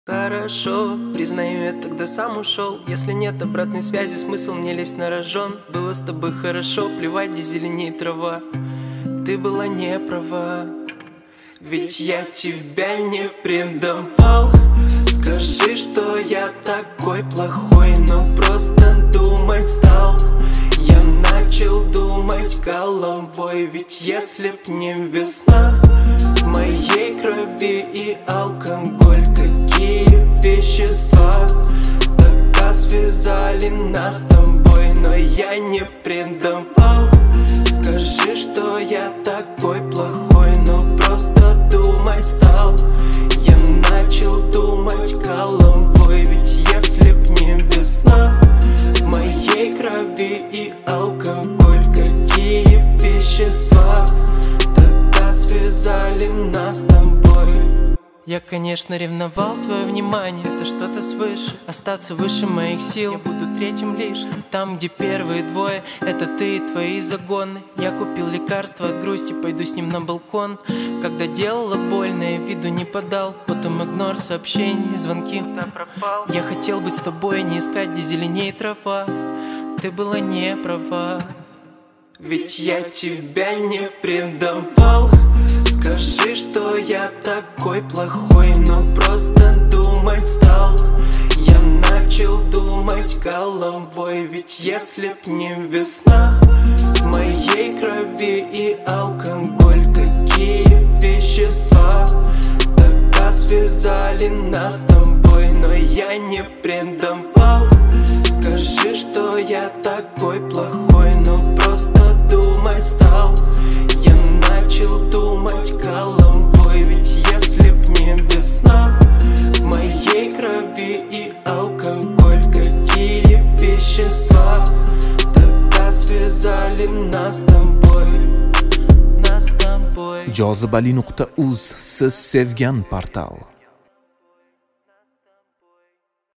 Хорошо, признаю, я тогда сам ушел. Если нет обратной связи, смысл мне лезть на рожон. Было с тобой хорошо, плевать, где зеленеет трава. Ты была не права, ведь я тебя не предавал. Скажи, что я такой плохой, но просто думать стал. Я начал думать головой, ведь если б не весна, в моей крови и алкоголь, какие вещества тогда связали нас с тобой, но я не предавал. Скажи, что я такой плохой, но просто думать стал. Я начал думать головой, ведь если б не весна, в моей крови и алкоголь, какие вещества тогда связали нас с тобой. Я, конечно, ревновал твое внимание, это что-то свыше, остаться выше моих сил. Я буду третьим лишь, там, где первые двое, это ты и твои загоны. Я купил лекарство от грусти, пойду с ним на балкон. Когда делала больно, я виду не подал, потом игнор сообщений, звонки. Я хотел быть с тобой, не искать, где зеленеет трава. Ты была не права, ведь я тебя не предавал. Скажи, что я такой плохой, но просто думать стал. Я начал думать головой, ведь если б не весна, в моей крови и алкоголь, какие вещества тогда связали нас с тобой, но я не предавал. Скажи, что я такой плохой, но просто думать стал. Я начал думать головой, ведь если б не весна, в моей крови и алкоголь, какие вещества тогда связали нас с тобой. Jozibali.uz, siz sevgan portal.